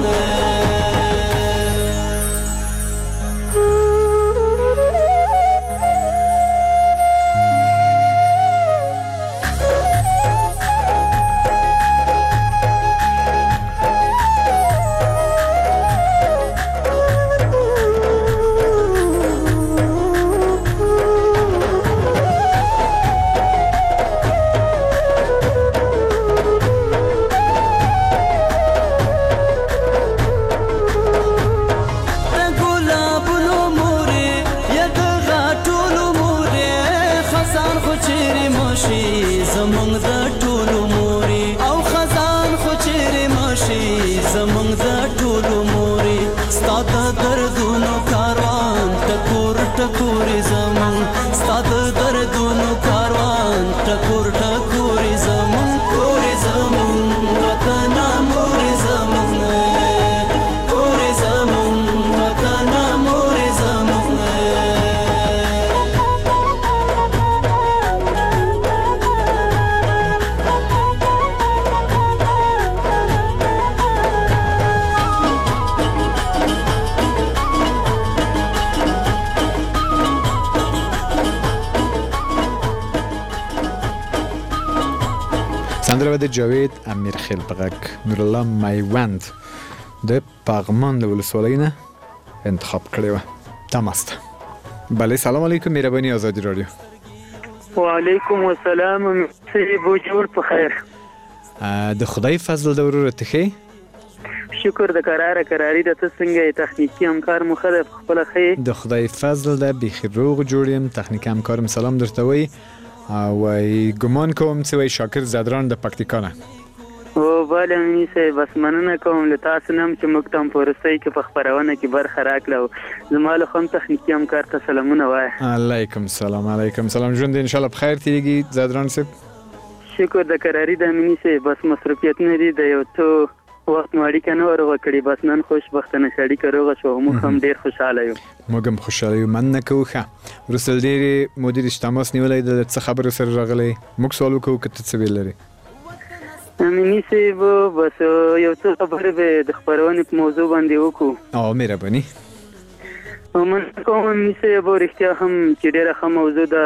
Speaker 1: سندره د جاوید امیرخیل په غږ نور الله میوند د پغمان له ولسوالۍ نه انتخاب کړې وه. تماست. بله سلام علیکم، مهربانی آزادی رادیو.
Speaker 9: وعلیکم السلام، صحیح جوړ په خیر.
Speaker 1: د خدای فضل د ورور ته ښې؟
Speaker 9: شکر د قراری د ته څنګه تخنیکی همکار مو خدای خپل ښې؟
Speaker 1: د خدای فضل د بیخي روغ جوړ یم. تخنیکی همکارم سلام درته وایي او ګمان کوم چې وای شاکر زدران د پکتیکا نه.
Speaker 9: او بله امیني صاحب بس مننه کوم له تاسو نه چې موږ ته په رسۍ کې په خپرونه کې برخه راکړه او زما له خوا هم تخنیکي همکار ته سلامونه وایه.
Speaker 1: علیکم سلام. علیکم سلام. ژوند انشاءالله په خیر تیریږي زدران صاحب؟
Speaker 9: شکر د قراری د امیني صاحب بس مصروفیتونه دي د یو څو وخت مو اړیکه نه ورغه کړې بس نن خوشبختانه چې اړیکه روغه شوه موږ هم ډېر خوشحاله یو.
Speaker 1: موږ هم خوشحاله یو. مننه کوو. ښه وروسته له ډېرې مودې چې تماس نیولی د څه خبرو سره راغلی موږ سوال وکړو که ته څه ویل لرې؟
Speaker 9: امیني صاحب بس یو څه خبرې به د خپرونې په موضوع باندې وکړو.
Speaker 1: او مهرباني.
Speaker 9: مننه کوم امیني صاحب رښتیا هم چې ډېره ښه موضوع ده.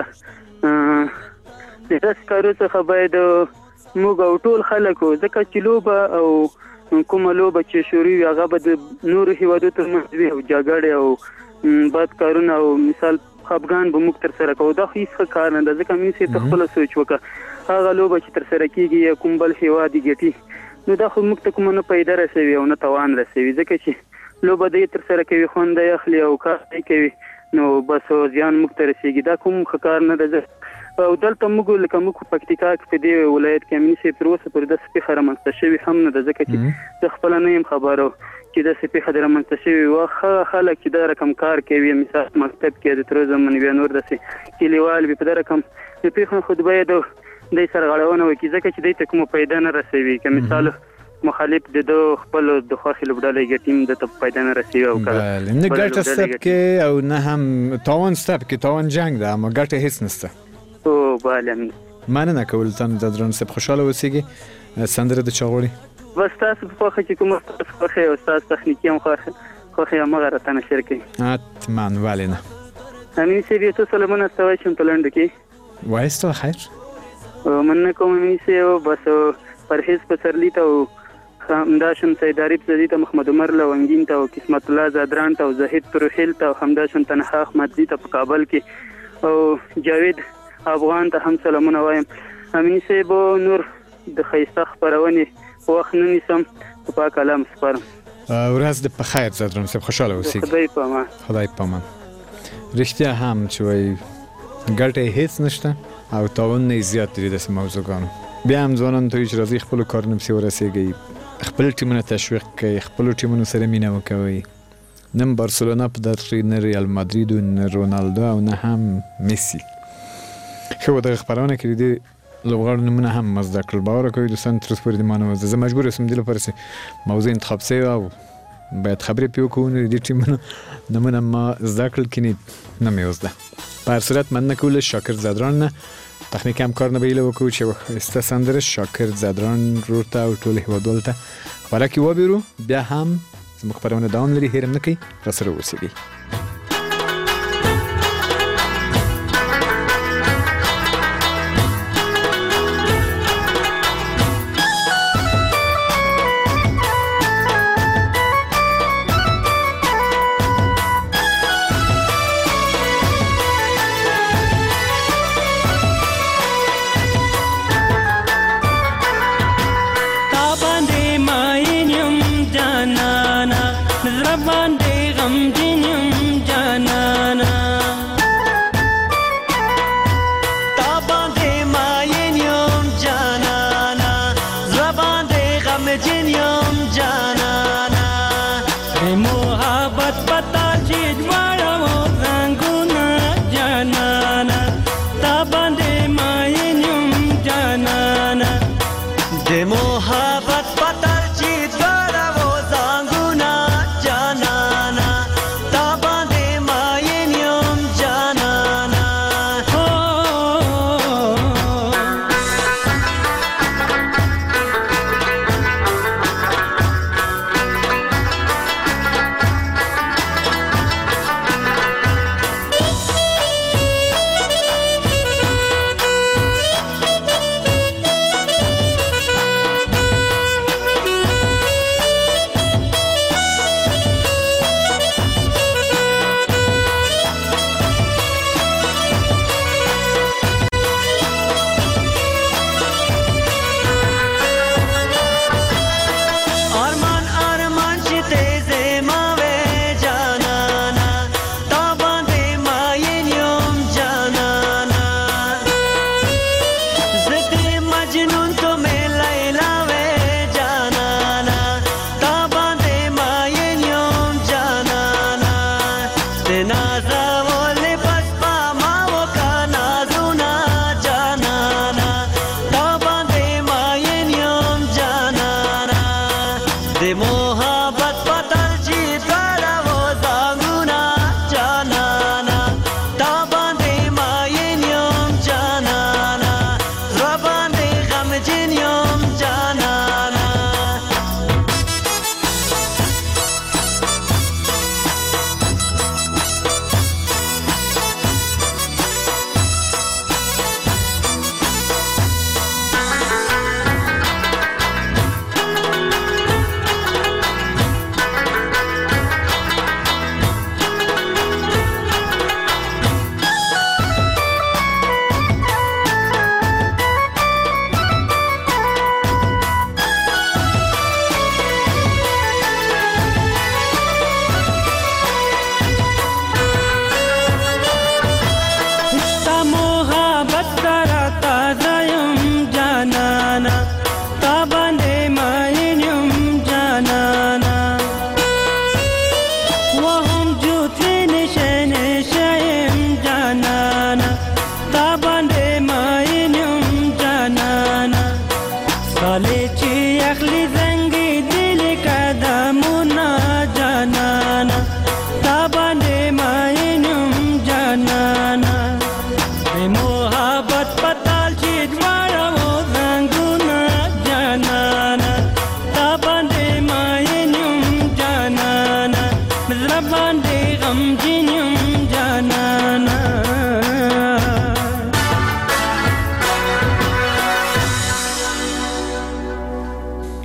Speaker 9: د داسې کارو څخه باید موږ او ټول خلکو ځکه چې لوبه او کومه لوبه چې شروع وي هغه به د نورو هیوادو ترمنځ وي او جګړې او بد کارونه او مثال خفګان به موږ ترسره کوو. دا خو هېڅ ښه کار نه ده ځکه مینې صاحب ته خپله سوچ وکړه هغه لوبه چې ترسره کېږي یا کوم بل هیواد یې ګټي نو دا خو موږ ته کومه نه پیدا رسوي او نه توان رسوي ځکه چې لوبه دی ترسره کوي خوند یې اخلي او کار یې کوي نو بس زیان موږ ته رسېږي. دا کوم ښه کار نه ده. او دلته موږ لکه موږ په پکتیکا کې په دې ولایت کې امیني صاحب تر اوسه پورې داسې پېښه رامنځته شوې هم نه ده ځکه چې زه خپله نه یم خبره چې داسې پېښه دې رامنځته شوې وه. ښه خلک چې دا رقم کار کوي مثال مکتب کې د تر زمن بیا نور داسې کلیوال وي په دا رقم د پېښو خو باید دی سره غړونه وکړي ځکه چې دی ته کومه پیدا نه رسوي که مثال مخالف د خپل د خوښې لوبډلې ګټیم د ته پیدا نه رسوي او
Speaker 1: بله نه ګټه سته پکې او نه هم تاوان سته پکې. تاوان جنګ ده اما ګټه هېڅ نشته.
Speaker 9: او بله
Speaker 1: مننه کول تاسو د درن سپ خوشاله اوسئ سندره د چاغوري
Speaker 9: بس تاسو په خو چې کوم تاسو خو او تاسو تخنیکی هم خو هغه راته نشر کوي
Speaker 1: اتمن ولینه
Speaker 9: امین سی بي تو سلامونه تاسو چې په لند کې
Speaker 1: وایسته خیر
Speaker 9: من کوم امین سی او بس پرهیز په سرلی ته همداشن سیداری پزدی ته محمد عمر لونگین ته قسمت الله زادران ته زهید ترحیل ته همداشن تنها احمد دی ته په کابل کې او جاوید افغان ته هم سلامونه وایم امین سی بو نور د خیسته خبرونه وخت نه نیسم په کلام سپارم
Speaker 1: ورځ د په خیر زادران سپ خوشاله اوسئ
Speaker 9: خدای پامان
Speaker 1: خدای پامان رښتیا هم چې وای ګټه هیڅ نشته او تاون نه زیات دي د موضوعګانو بیا هم ځوانان ته چې راځي خپل کارونه په ورسېږي خپل ټیمونه تشویق کوي خپل ټیمونو سره مینه وکوي نن بارسلونا په دغه نه ریال مادرید او نه رونالدو او نه هم مسی خو د خبرونه کې دي لوغړ نمونه هم مزد کړل باور کوي د سنت ترانسپورت دی مانو زه مجبور اسم دی لپاره سي موضوع انتخاب سي او باید خبرې پیو کوو د ټیمونو نمونه ما ذکر کینی نه میوزده په هر صورت من نکول شاکر زادران نه تخنیک هم کار نه بیله وکړو چې استسندر شاکر زادران روته او ټول هیوادوال ته خبره کې وبیرو بیا هم زموږ خبرونه دوام لري هیرم نه کوي را سره اوسئ
Speaker 10: باندې غم دینم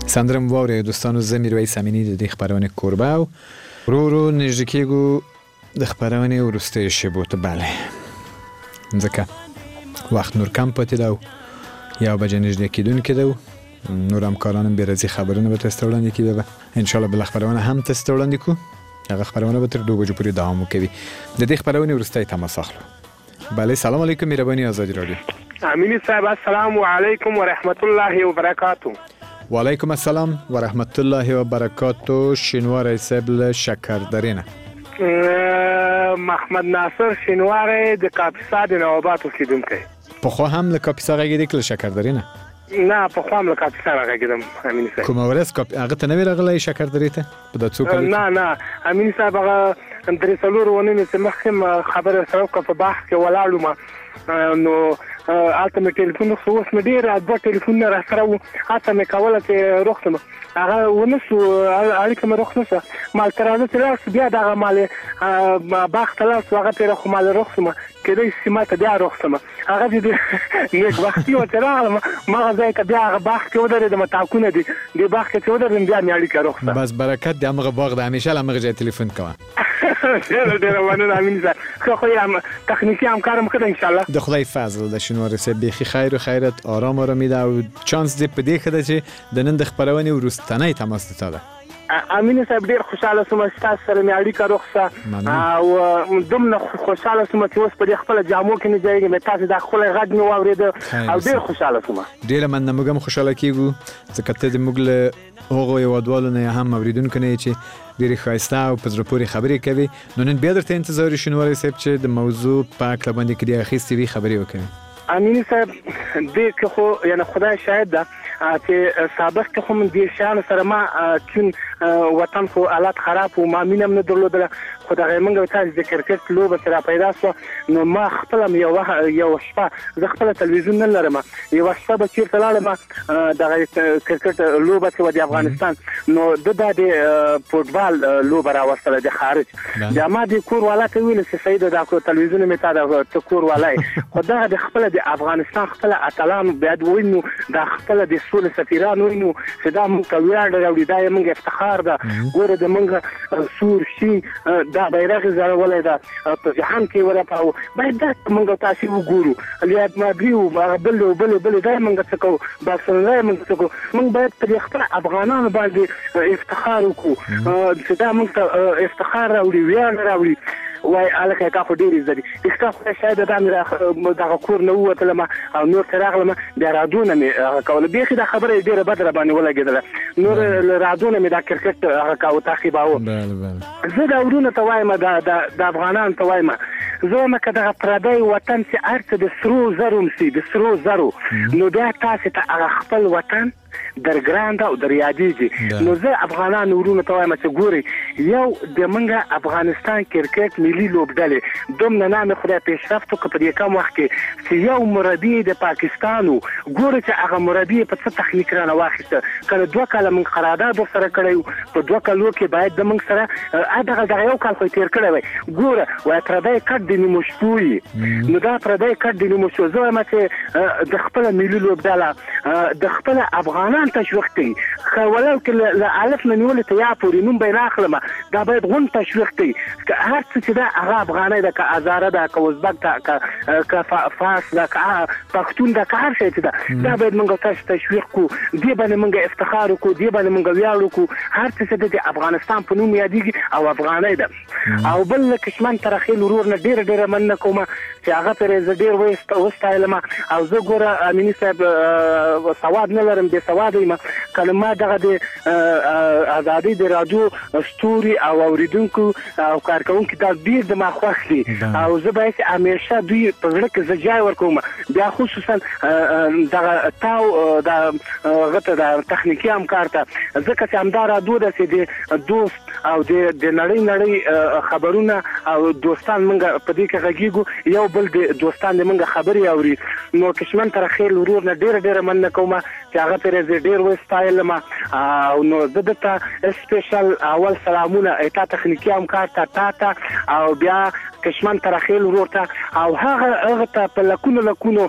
Speaker 1: سندرم واورئ دوستانو، زه میرویس امینی د دې خپرونې کوربه او ورو نږدې کېږو د خپرونې وروستۍ شېبو ته. بله ځکه وخت نور کم پاتې ده او 1 بجې نږدې کېدونکې ده. نور همکارانم بې رضي خبرونه به تاسو ته وړاندې کوي. به انشاءالله بله خپرونه هم تاسو ته وړاندې کوو. هغه خپرونه به تر 2 بجو پورې دوام وکوي. د دې خپرونې وروستی تماس اخلو. بله سلام علیکم، مهرباني آزادي رادیو.
Speaker 10: امینی صاحب السلام علیکم و رحمت الله و برکاته.
Speaker 1: و علیکم السلام و رحمت الله و برکاته. شینواری صاحب له شکردرې نه.
Speaker 10: محمد ناصر شینواری د کاپیسا د نواباد اوسیدونکی.
Speaker 1: پخوا هم له کاپیسا غږېدې که له شکردرې نه؟
Speaker 10: نه پخوا هم له کاپیسا راغږېدم امینی صاحب.
Speaker 1: کومه ورځ هغه ته نه وې راغلی شکردرې ته په دا څو کلو کې؟
Speaker 10: نه امینی صاحب هغه 3 ونې چې مخکې خبره سره وکړه په بحث کې ولاړو نو هلته مې ټلیفون وکړ. اوس مې ډېر 2 ټلیفونونه را سره وو، هڅه مې کوله چې روغ شم، هغه ونه شو، اړیکه مې روغ نه شوه. ما ورته راځه چې لاړ شو، بیا دغه مالې باغ ته لاړ شو، هغه پرې خو مالې روغ شوم، کېدای شي ما ته بیا روغ شم. هغه چې نیکبختي ورته راغلم، هماغه ځای که بیا هغه باغ کې ودرېدم، تاکونه دي دې باغ کې چې ودرېدم بیا مې اړیکه روغ شوه.
Speaker 1: بس برکت د همغه باغ د همیشه له همغه ځای تلیفون کوه.
Speaker 10: ډېره مننه امین صاحب. ښه خو یې تخنیکي همکارم ښه ده انشاءالله.
Speaker 1: د خدای فضل د شینواری صاحب بیخي خیر و خیرت، آرامي ده او چانس دې په دې ښه ده چې د نن د خپرونې وروستنی تماس د تا ده.
Speaker 10: امین صاحب ډېر خوشحاله شوم چې تاسو سره مې اړیکه روغ شوه او دومره خوشحاله شوم چې اوس په دې خپله جامو کې نه ځایږم، تاسو دا ښکلی غږ مې واورېده او ډېر خوشحاله شوم.
Speaker 1: ډېره مننه، موږ هم خوشحاله کېږو ځکه ته د موږ له هغو هېوادوالو نه هم اورېدونکو نه یې چې ډېرې ښایسته او په زړه پورې خبرې کوي. نو نن بیا درته انتظار شینواری صاحب چې د موضوع په هکله باندې کړي اخیستې وي خبرې وکړي.
Speaker 10: امین صاحب دې کې خو یعنی خدای شاهد ده چې سابق کې خو من دې شیانو سره ما چون وطن خو حالات خراب و ما مینه هم نه درلودله، خو دغه موږ تاسو د کرکټ لوبه چې را پیدا شوه نو ما خپله یو شپه زه خپله تلویزیون نه لرم، یوه شپه به چېرته لاړم دغه کرکټ لوبه چې وه د افغانستان، نو ده دا د فوټبال لوبه راوستله د خارج. بیا ما د کور والا ته ویل چې سیده دا تلویزیون مې تا ته کور والا خو دغه د خپله د افغانستان خپله اتلان بیا وینو، دا خپله د سولې سفیران وینو چې دا موږ ته ویاړ راوړي، دا یې موږ افتخار ده. ګوره د موږ سور شین دا بیرغ یې ځړولی ده په جهان کې ورپاوه، باید دا موږ تاسې وګورو. ریاض مادري و بلې دا یې موږ څه کوو، بارسلونا یې موږ څه کوو. موږ باید پر خپله افغانانو باندې افتخار وکړو چې دا موږ ته افتخار راوړي، ویاړ راوړي. وای الکه تا خو ډېرې زدي رښتیا خدای شاید دا مې دغه کور نه ووتلم او نور ته راغلم، بیا رادونه مې هغه کوله، بیخي دا خبره یې ډېره بده راباندې ولګېدله. نور له رادونه مې دا کرکټ هغه کاوه تعقیباوه. زه دا ورونه ته وایم، د افغانانو ته وایم، زه وایم که دغه پردی وطن چې هر څه د سرو زرو سي، د سرو زرو، نو بیا تاسې ته هغه خپل وطن درګران ده او در یادېږي. نو زه افغانانو ورونو ته وایم چې ګورئ یو د موږ افغانستان کرکټ ملي لوبډلې دومره نامې خدای پیشرفت وکړه په دې کم وخت کې چې یو مربي د پاکستان و، ګوره چې هغه مربي په څه تخنیک رانه واخیسته. کله 2 کاله موږ قرارداد ورسره کړی و، په 2 کالو کې باید د موږ سره دغه 1 کال خو یې تېر کړی وی. ګوره وایي پردی کټ د نیمو شپو وي، نو دا پردی کټ د نیمو شپو. زه وایم چې د خپله ملي لوبډله د خپله افغانان تشویق کوي، ولو کې له الف نه نیولې ته یا پورې نوم به یې نه اخلم، دا باید غونډ تشویق کوي. که هر څه چې ده هغه افغانۍ ده، که هزاره ده، که ازبک ده، که فارس ده، که پښتون ده، که هر شی چې ده، دا باید موږ تاسو تشویق کړو، دې باندې موږ افتخار وکړو، دې باندې موږ ویاړ وکړو. هر څه چې ده د افغانستان په نوم یادېږي او افغانۍ ده. او بل کشمن ترخیل ورور نه ډېره مننه کوم چې هغه پرې زه ډېر وستایلم. او زه ګوره امیني صاحب سواد نه لرم، بې سواده یم. کله ما دغه د ازادۍ د راډیو ستوري او اوریدونکو او کارکوونکي دا ډېر د ما خوښ دي او زه باید همیشه دوی په زړه کې زه ځای ورکوم. بیا خصوصا دغه تاو هغه ته د تخنیکي همکار ته، ځکه چې همدا راډیو ده چې د دوست او د نړۍ خبرونه او دوستان موږ په دې کې غږیږو، یو بل د دوستان د موږ خبرې اوري. نو کشمن ترخیل ورور نه ډېره مننه کوم چې هغه پرې زه ډېر وستایلم. او نو زه دته سپیشل اول سلامونه تا تخنیکي همکار ته او بیا کشمن ترخیل ورته او هغه ته په لکونو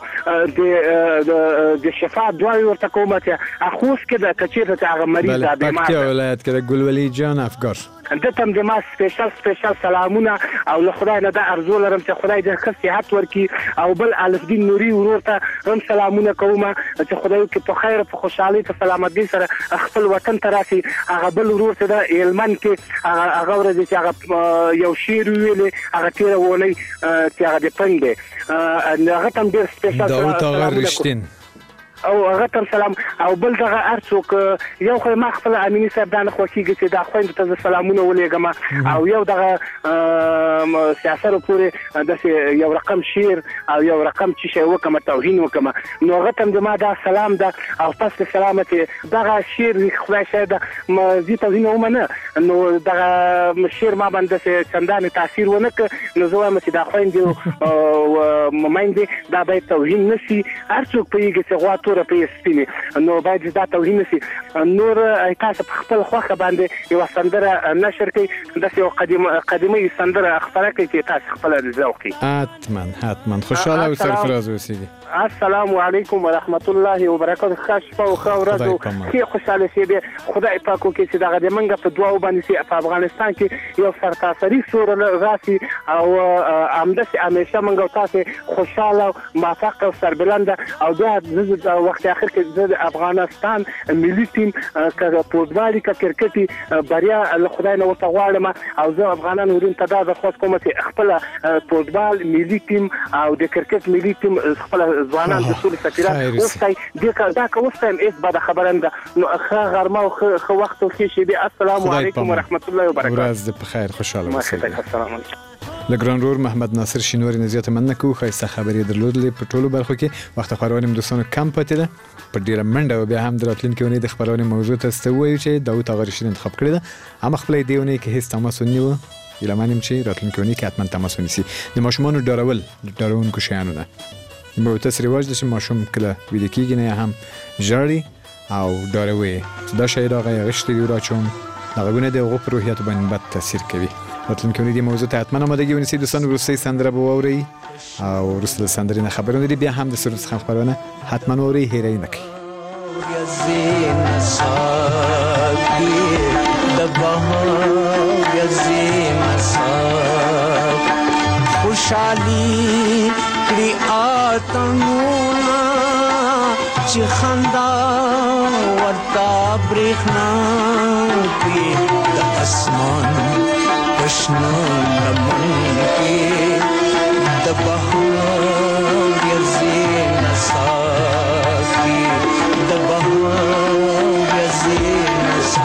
Speaker 10: د شفا دعا ورته کومه چې اخوس کې د کچیر ته هغه مریض
Speaker 1: د بیمار پکتیا ولایت کې د ګلولي جان افګار
Speaker 10: دته د ما سپیشل سلامونه او له خدای نه د ارزو لرم چې خدای دې ښه صحت ورکړي او بل الفدین نوري ورور ته هم سلامونه کوم چې خدای کې په خیر په خوشحالي په سلامتی سره خپل وطن ته راشي هغه بل ورور ته د هلمند کې هغه ورځ چې هغه یو شعر ویلې هغه تیر ولې چې هغه د پنګ دی هغه تم ډېر سپیشل
Speaker 1: داوود آغا رښتین
Speaker 10: او هغه تم سلام او بل دغه ارڅوک یو خو ما خپل امینی صاحب دانه خوشیږي چې دا خويند ته سلامونه ولېګم او یو دغه سیاست پورې د یو رقم شیر او یو رقم چې شی وکم توهین وکم نو هغه تم ما دا سلام ده او پس سلامتی دغه شیر خدای شه د زی توهین ومنه نو دغه شیر ما باندې چندانه تاثیر ونک نو زه وایم چې دا خويند او مایندې دا به توهین نسی ارڅوک پیږي چې غوا تور په سپینه نو باید دا توهین نسی نور تاسو خپل خوخه باندې یو سندره نشر کړئ د یو قدیمه سندره خبره کوي چې تاسو خپل ذوقي
Speaker 1: حتما خوشاله او سرفراز اوسئ
Speaker 10: السلام علیکم ورحمت الله وبرکاته خشفه او خورزو کی خوشاله شي به خدای پاک وکړي چې دغه د منګه په دعا باندې په افغانستان کې یو سرتاسري سور راسي او امدس همیشه منګه تاسو خوشاله موفق او سربلند او د وخت اخر کې د افغانستان ملي ټیم کله فوتبالي کرکټي بریا له خدای نه ورته غواړم او زه افغانان ورین ته دا خاص کوم چې خپل فوتبال ملي ټیم او د کرکټ ملي ټیم خپل ځوانان د ټول سفیران اوسای دا کوستم اس بعد خبرنده نو ښه غرمه او ښه وخت او ښه شي به السلام علیکم ورحمت الله وبرکاته
Speaker 1: ورځ په خیر خوشاله اوسئ
Speaker 10: السلام علیکم
Speaker 1: لګران رور محمد ناصر شینواری نزیات مننه کو خیسته خبرې درلودلې په ټولو برخو کې وخت خبرونه دوستانو کم پاتې ده په ډیره منډه او بیا هم دراتلونکو ونې د خبرونه موضوع ته استوي چې داوود آغا رشید انتخاب کړی ده اما خپل دیونه کې هیڅ تماس ونیو یلمانیم چې راتلونکو ونې کې حتما تماس ونیسي د ماشومان ډارون کو شیانو نه به تاسو رواج د ماشوم کله ویل کېږي نه هم ژړی او ډاروي دا شی راغی غشتي دی راچوم دغه غونه د غو پروحیات باندې بد تاثیر کوي راتلونکو ونې د موضوع ته حتما آمادګي ونیسي دوستان روسي سندره بووري او روسي سندره نه خبرونه دي بیا هم د سرود څخه خبرونه حتما ووري هېرای نه کوي
Speaker 11: خوشحالی کړي آتمونه چې خندا ورته برېښنا کړي د اسمان پشنو لمن کې د بهار یزي نسا کړي د بهار یزي نسا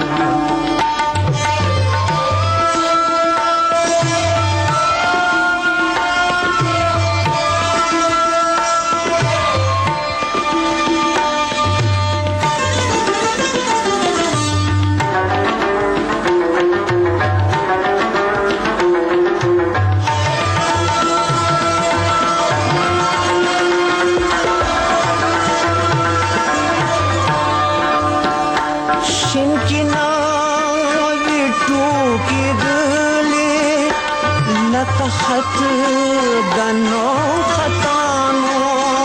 Speaker 11: خط دنو خطانو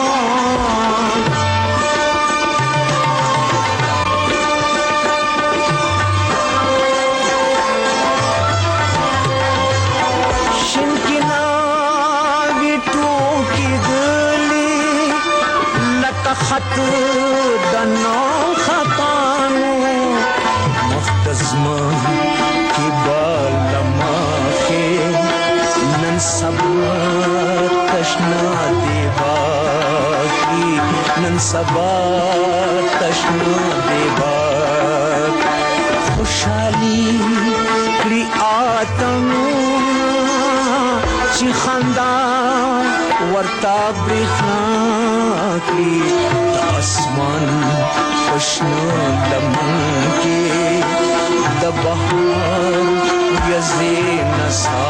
Speaker 11: شنکنا ویٹو کی گلی لتا خط دنو خطانو مختزمان کی بالما کے سبا تشنا دی باقی نن سبا تشنا دی باقی خوشحالی کړي آتمونه چې خندا ورته برېښنا کړي د اسمان پشنو لمن کې د بهار یزي نسا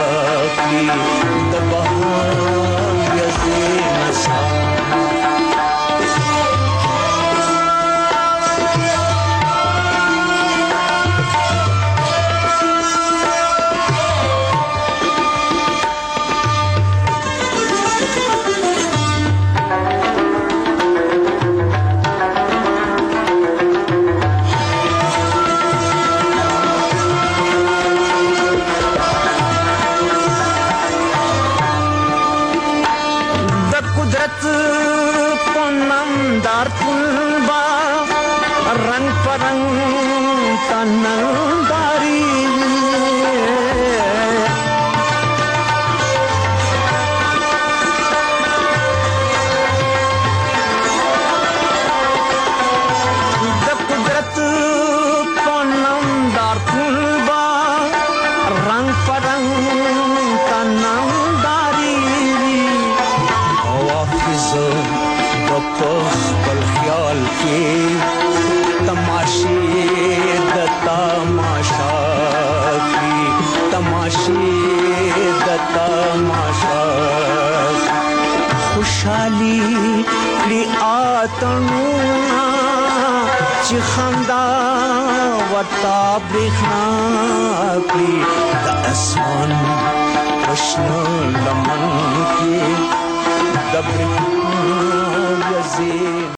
Speaker 11: د بهار یزي نسا با رنگ پرنگ تننداری د قدرت پنم دار پھول با رنگ پرنگ تننداری حافظ خپل خیال کې تماشې د تماشا کې تماشې د تماشا خوشحالي کړي اتڼونه چې خندا ورته برېښنا کړي د اسمان په شنه لمن کې د برېښنا